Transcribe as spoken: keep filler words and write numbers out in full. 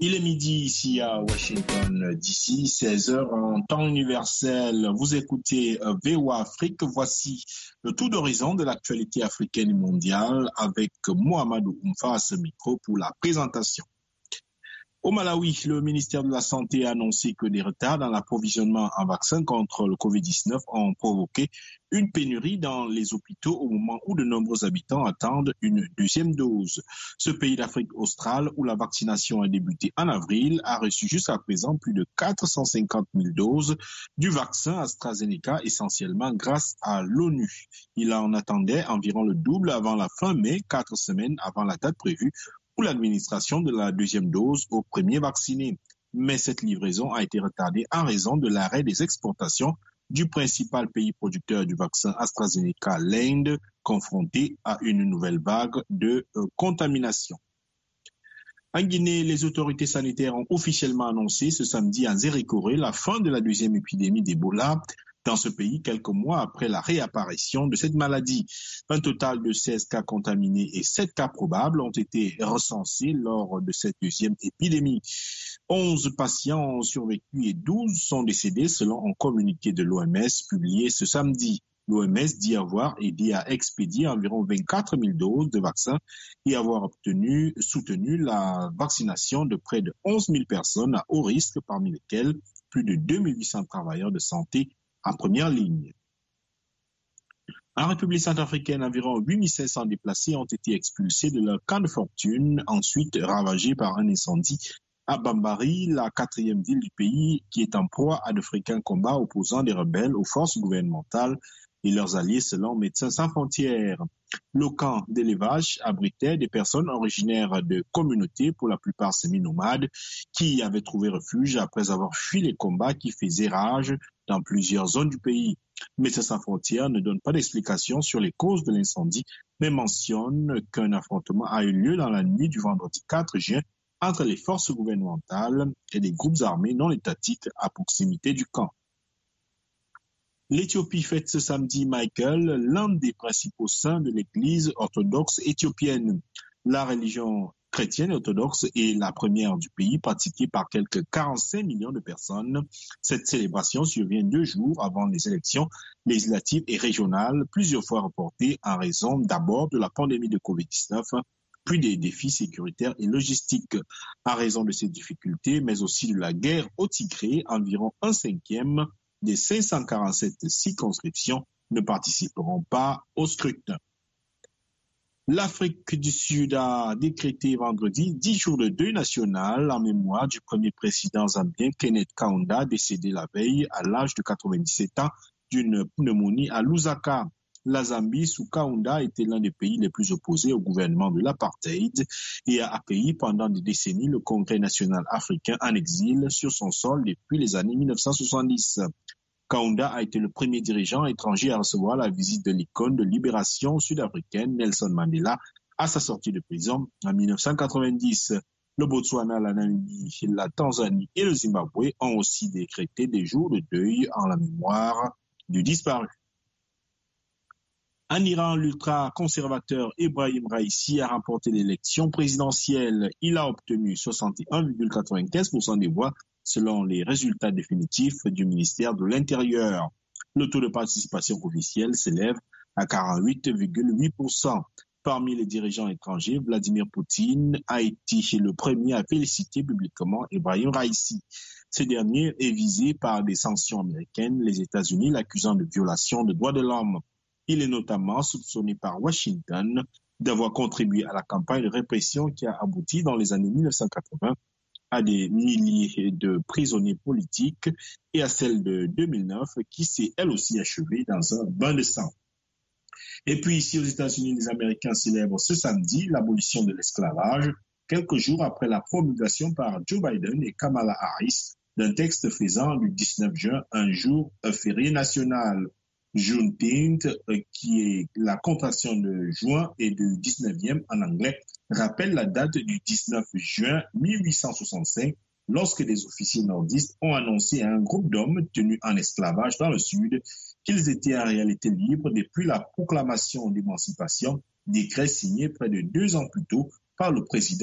Il est midi ici à Washington, D C, seize heures en temps universel. Vous écoutez V O A Afrique. Voici le tour d'horizon de l'actualité africaine et mondiale avec Mohamedou Oumfa à ce micro pour la présentation. Au Malawi, le ministère de la Santé a annoncé que des retards dans l'approvisionnement en vaccins contre le covid dix-neuf ont provoqué une pénurie dans les hôpitaux au moment où de nombreux habitants attendent une deuxième dose. Ce pays d'Afrique australe, où la vaccination a débuté en avril, a reçu jusqu'à présent plus de quatre cent cinquante mille doses du vaccin AstraZeneca, essentiellement grâce à l'ONU. Il en attendait environ le double avant la fin mai, quatre semaines avant la date prévue pour l'administration de la deuxième dose aux premiers vaccinés. Mais cette livraison a été retardée en raison de l'arrêt des exportations du principal pays producteur du vaccin AstraZeneca, l'Inde, confronté à une nouvelle vague de euh, contamination. En Guinée, les autorités sanitaires ont officiellement annoncé ce samedi à Zérékoré la fin de la deuxième épidémie d'Ebola dans ce pays quelques mois après la réapparition de cette maladie. Un total de seize cas contaminés et sept cas probables ont été recensés lors de cette deuxième épidémie. onze patients ont survécu et douze sont décédés selon un communiqué de l'O M S publié ce samedi. L'O M S dit avoir aidé à expédier environ vingt-quatre mille doses de vaccins et avoir obtenu, soutenu la vaccination de près de onze mille personnes à haut risque, parmi lesquelles plus de deux mille huit cents travailleurs de santé en première ligne. En République centrafricaine, environ huit mille cinq cents déplacés ont été expulsés de leur camp de fortune, ensuite ravagés par un incendie à Bambari, la quatrième ville du pays, qui est en proie à de fréquents combats opposant des rebelles aux forces gouvernementales et leurs alliés selon Médecins sans frontières. Le camp d'élevage abritait des personnes originaires de communautés, pour la plupart semi-nomades, qui avaient trouvé refuge après avoir fui les combats qui faisaient rage dans plusieurs zones du pays. Médecins sans frontières ne donne pas d'explication sur les causes de l'incendie, mais mentionne qu'un affrontement a eu lieu dans la nuit du vendredi quatre juin entre les forces gouvernementales et des groupes armés non étatiques à proximité du camp. L'Éthiopie fête ce samedi Michael, l'un des principaux saints de l'Église orthodoxe éthiopienne. La religion chrétienne orthodoxe est la première du pays, pratiquée par quelques quarante-cinq millions de personnes. Cette célébration survient deux jours avant les élections législatives et régionales, plusieurs fois reportées en raison d'abord de la pandémie de covid dix-neuf, puis des défis sécuritaires et logistiques. À raison de ces difficultés, mais aussi de la guerre au Tigré, environ un cinquième des cinq cent quarante-sept circonscriptions ne participeront pas au scrutin. L'Afrique du Sud a décrété vendredi dix jours de deuil national en mémoire du premier président zambien Kenneth Kaunda, décédé la veille à l'âge de quatre-vingt-dix-sept ans d'une pneumonie à Lusaka. La Zambie, sous Kaunda, était l'un des pays les plus opposés au gouvernement de l'apartheid et a accueilli pendant des décennies le Congrès national africain en exil sur son sol depuis les années mille neuf cent soixante-dix. Kaunda a été le premier dirigeant étranger à recevoir la visite de l'icône de libération sud-africaine Nelson Mandela à sa sortie de prison en mille neuf cent quatre-vingt-dix. Le Botswana, la Namibie, la Tanzanie et le Zimbabwe ont aussi décrété des jours de deuil en la mémoire du disparu. En Iran, l'ultra-conservateur Ebrahim Raïssi a remporté l'élection présidentielle. Il a obtenu soixante et un virgule quatre-vingt-quinze pour cent des voix selon les résultats définitifs du ministère de l'Intérieur. Le taux de participation officielle s'élève à quarante-huit virgule huit pour cent. Parmi les dirigeants étrangers, Vladimir Poutine a été le premier à féliciter publiquement Ebrahim Raïssi. Ce dernier est visé par des sanctions américaines, les États-Unis l'accusant de violation des droits de l'homme. Il est notamment soupçonné par Washington d'avoir contribué à la campagne de répression qui a abouti dans les années mille neuf cent quatre-vingts à des milliers de prisonniers politiques et à celle de deux mille neuf qui s'est elle aussi achevée dans un bain de sang. Et puis ici aux États-Unis, les Américains célèbrent ce samedi l'abolition de l'esclavage, quelques jours après la promulgation par Joe Biden et Kamala Harris d'un texte faisant du dix-neuf juin un jour férié national. Juneteenth, qui est la contraction de juin et du dix-neuvième en anglais, rappelle la date du dix-neuf juin mille huit cent soixante-cinq, lorsque des officiers nordistes ont annoncé à un groupe d'hommes tenus en esclavage dans le sud qu'ils étaient en réalité libres depuis la proclamation d'émancipation, décret signé près de deux ans plus tôt par le président